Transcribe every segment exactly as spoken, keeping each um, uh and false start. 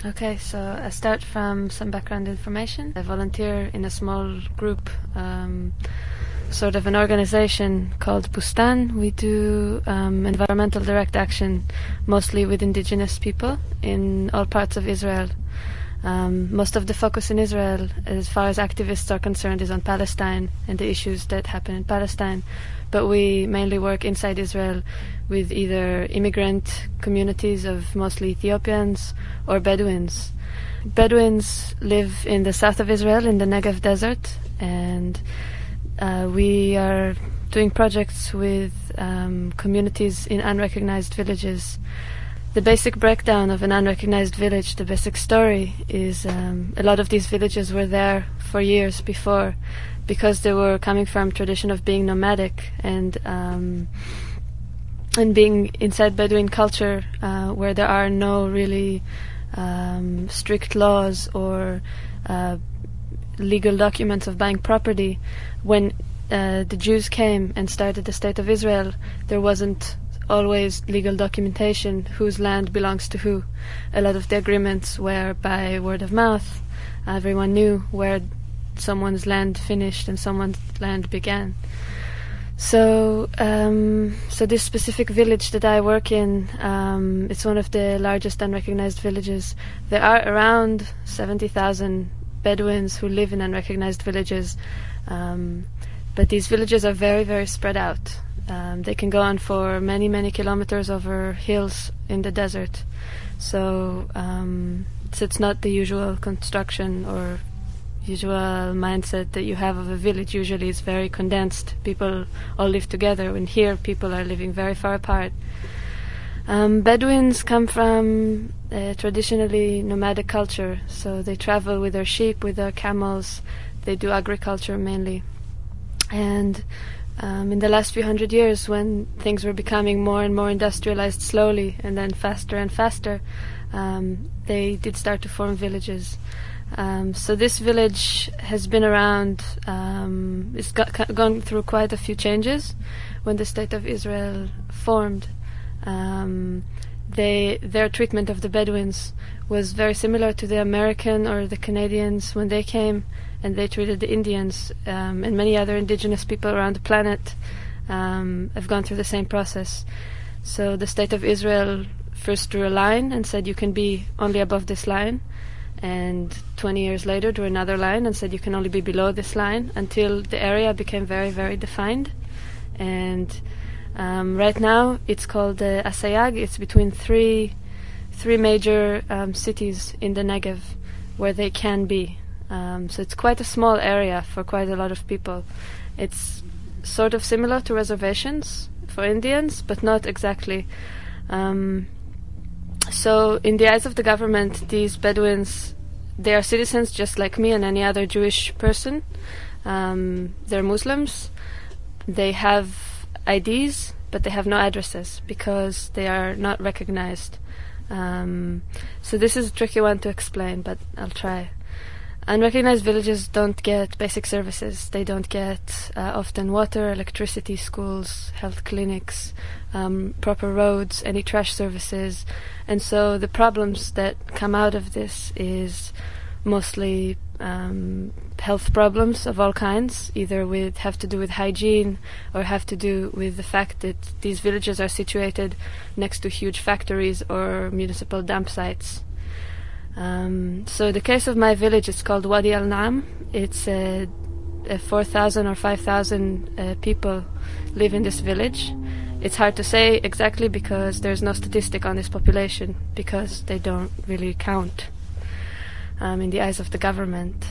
Okay, so I start from some background information. I volunteer in a small group, um, sort of an organization called Bustan. We do um, environmental direct action, mostly with indigenous people in all parts of Israel. Um, most of the focus in Israel, as far as activists are concerned, is on Palestine and the issues that happen in Palestine. But we mainly work inside Israel with either immigrant communities of mostly Ethiopians or Bedouins. Bedouins live in the south of Israel, in the Negev desert, and uh, we are doing projects with um, communities in unrecognized villages. The basic breakdown of an unrecognized village, the basic story, is um, a lot of these villages were there for years before because they were coming from tradition of being nomadic and um, and being inside Bedouin culture uh, where there are no really um, strict laws or uh, legal documents of buying property. When uh, the Jews came and started the State of Israel, there wasn't always legal documentation whose land belongs to who. A lot of the agreements were by word of mouth. Everyone knew where someone's land finished and someone's land began. So, um, so this specific village that I work in, um, it's one of the largest unrecognized villages. There are around seventy thousand Bedouins who live in unrecognized villages, um, but these villages are very, very spread out. Um, they can go on for many, many kilometers over hills in the desert. So, um, so it's not the usual construction or usual mindset that you have of a village. Usually it's very condensed. People all live together, and here people are living very far apart. Um, Bedouins come from a traditionally nomadic culture, so they travel with their sheep, with their camels. They do agriculture mainly. And Um, in the last few hundred years, when things were becoming more and more industrialized slowly and then faster and faster, um, they did start to form villages. Um, so this village has been around, um, it's got, gone through quite a few changes. When the State of Israel formed, um, they, their treatment of the Bedouins was very similar to the American or the Canadians when they came, and they treated the Indians um, and many other indigenous people around the planet um, have gone through the same process. So the State of Israel first drew a line and said you can be only above this line, and twenty years later drew another line and said you can only be below this line, until the area became very, very defined. And um, right now it's called uh, Asayag. It's between three, three major um, cities in the Negev where they can be. Um, so it's quite a small area for quite a lot of people. It's sort of similar to reservations for Indians, but not exactly. Um, so in the eyes of the government, these Bedouins, they are citizens just like me and any other Jewish person. Um, they're Muslims. They have I Ds, but they have no addresses because they are not recognized. Um, so this is a tricky one to explain, but I'll try. Unrecognized villages don't get basic services. They don't get uh, often water, electricity, schools, health clinics, um, proper roads, any trash services. And so the problems that come out of this is mostly um, health problems of all kinds, either with have to do with hygiene or have to do with the fact that these villages are situated next to huge factories or municipal dump sites. Um, so the case of my village, it's called Wadi Al-Naam. It's uh, uh, four thousand or five thousand uh, people live in this village. It's hard to say exactly because there's no statistic on this population because they don't really count um, in the eyes of the government.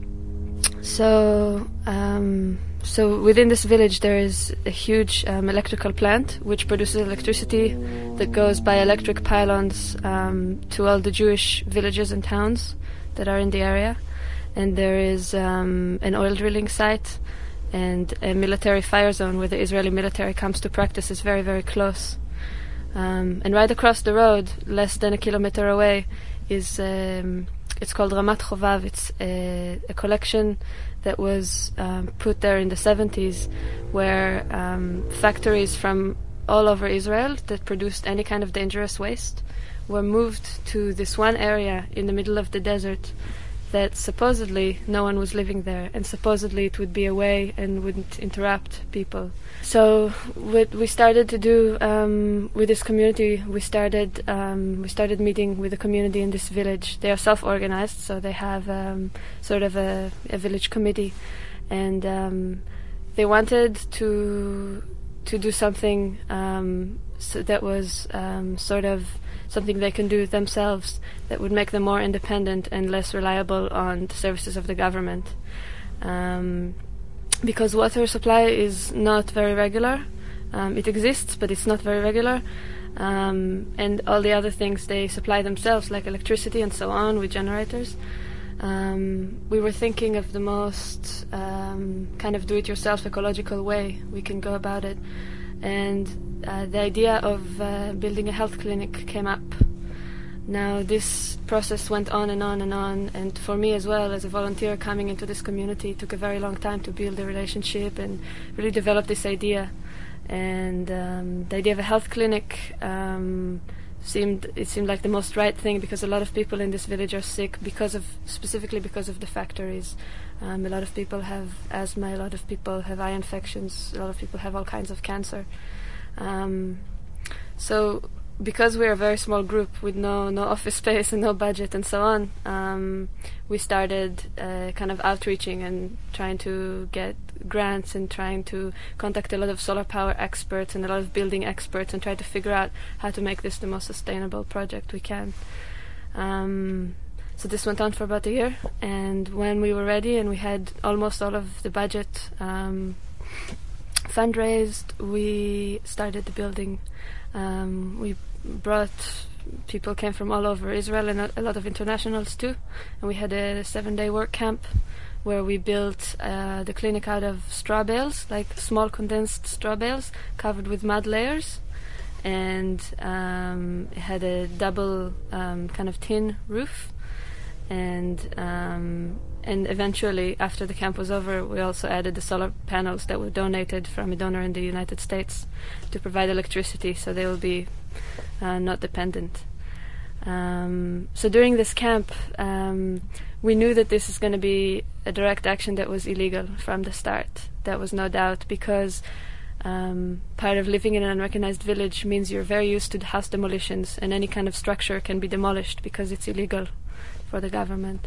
So, um, so within this village there is a huge um, electrical plant which produces electricity that goes by electric pylons um, to all the Jewish villages and towns that are in the area. And there is um, an oil drilling site and a military fire zone where the Israeli military comes to practice is very, very close. Um, and right across the road, less than a kilometer away, is um, it's called Ramat Chovav. It's a, a collection that was um, put there in the seventies, where um, factories from all over Israel that produced any kind of dangerous waste were moved to this one area in the middle of the desert that supposedly no one was living there, and supposedly it would be away and wouldn't interrupt people. So what we started to do um, with this community, we started um, we started meeting with the community in this village. They are self-organized, so they have um, sort of a, a village committee, and um, they wanted to to do something um, so that was um, sort of something they can do themselves that would make them more independent and less reliable on the services of the government. Um, because water supply is not very regular. Um, it exists, but it's not very regular. Um, and all the other things they supply themselves, like electricity and so on, with generators. Um, we were thinking of the most um, kind of do-it-yourself ecological way we can go about it. And uh, the idea of uh, building a health clinic came up. Now this process went on and on and on, and for me as well, as a volunteer coming into this community, it took a very long time to build a relationship and really develop this idea. And um, the idea of a health clinic um, seemed it seemed like the most right thing, because a lot of people in this village are sick because of specifically because of the factories. Um, a lot of people have asthma, a lot of people have eye infections, a lot of people have all kinds of cancer. Um, so because we're a very small group with no no office space and no budget and so on, um, we started uh, kind of outreaching and trying to get grants and trying to contact a lot of solar power experts and a lot of building experts and try to figure out how to make this the most sustainable project we can. Um, so this went on for about a year, and when we were ready and we had almost all of the budget um, fundraised, we started the building. Um, we brought people came from all over Israel and a, a lot of internationals too, and we had a seven-day work camp where we built uh, the clinic out of straw bales, like small condensed straw bales covered with mud layers, and um, it had a double um, kind of tin roof, and um, and eventually, after the camp was over, we also added the solar panels that were donated from a donor in the United States to provide electricity, so they will be uh, not dependent. Um, so during this camp, um, we knew that this is going to be a direct action that was illegal from the start. That was no doubt, because um, part of living in an unrecognized village means you're very used to house demolitions, and any kind of structure can be demolished because it's illegal for the government.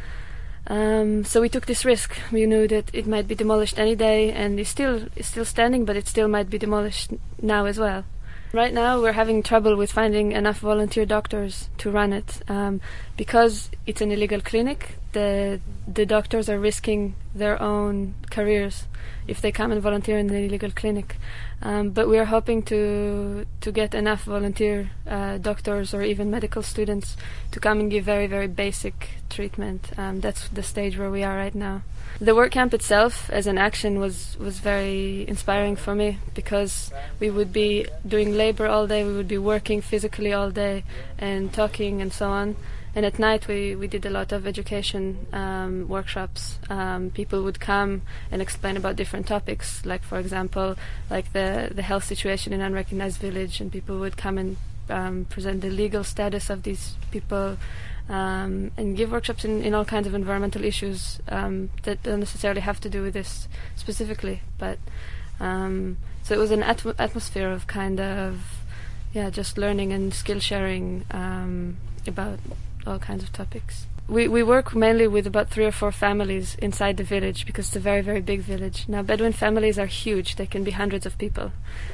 Um, so we took this risk. We knew that it might be demolished any day, and it's still it's still standing, but it still might be demolished now as well. Right now we're having trouble with finding enough volunteer doctors to run it. Um, because it's an illegal clinic, the the doctors are risking their own careers if they come and volunteer in the illegal clinic. Um, but we are hoping to to get enough volunteer uh, doctors or even medical students to come and give very, very basic treatment. Um, that's the stage where we are right now. The work camp itself as an action was, was very inspiring for me, because we would be doing labor all day, we would be working physically all day and talking and so on. And at night we, we did a lot of education um, workshops. Um, people would come and explain about different topics, like for example, like the, the health situation in unrecognized village, and people would come and um, present the legal status of these people, um, and give workshops in, in all kinds of environmental issues um, that don't necessarily have to do with this specifically. But um, so it was an atm- atmosphere of kind of, yeah, just learning and skill sharing um, about all kinds of topics. We we work mainly with about three or four families inside the village, because it's a very, very big village. Now, Bedouin families are huge. They can be hundreds of people.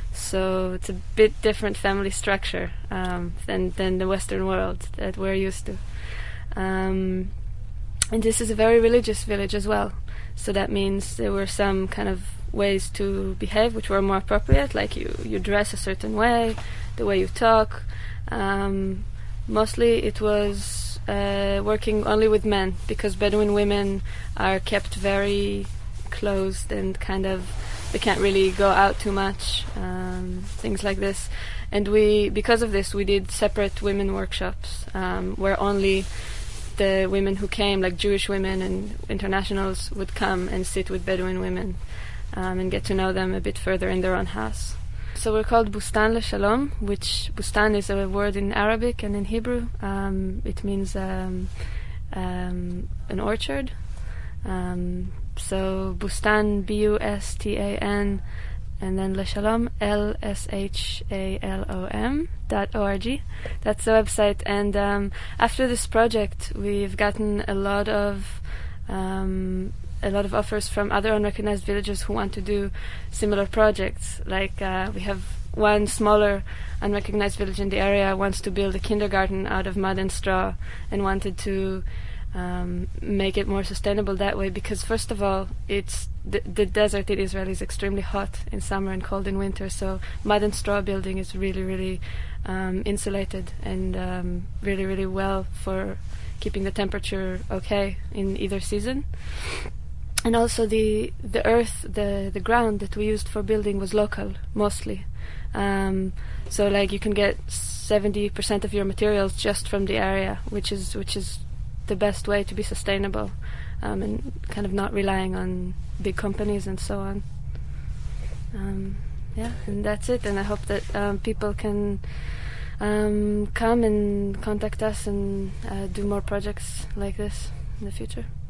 So it's a bit different family structure um, than, than the Western world that we're used to. Um, and this is a very religious village as well. So that means there were some kind of ways to behave which were more appropriate, like you, you dress a certain way, the way you talk. Um, mostly it was Uh, working only with men, because Bedouin women are kept very closed and kind of, they can't really go out too much, um, things like this. And we, because of this, we did separate women workshops um, where only the women who came, like Jewish women and internationals, would come and sit with Bedouin women um, and get to know them a bit further in their own house. So we're called Bustan LeShalom, which Bustan is a word in Arabic and in Hebrew. Um, it means um, um, an orchard. Um, so Bustan, B U S T A N, and then LeShalom, L S H A L O M dot O R G. That's the website. And um, after this project, we've gotten a lot of um, a lot of offers from other unrecognized villages who want to do similar projects. Like uh, we have one smaller unrecognized village in the area wants to build a kindergarten out of mud and straw and wanted to um, make it more sustainable that way, because first of all, it's the, the desert in Israel is extremely hot in summer and cold in winter, so mud and straw building is really, really um, insulated and um, really, really well for keeping the temperature okay in either season. And also the the earth, the, the ground that we used for building was local, mostly. Um, so like you can get seventy percent of your materials just from the area, which is which is the best way to be sustainable um, and kind of not relying on big companies and so on. Um, yeah, and that's it. And I hope that um, people can um, come and contact us and uh, do more projects like this in the future.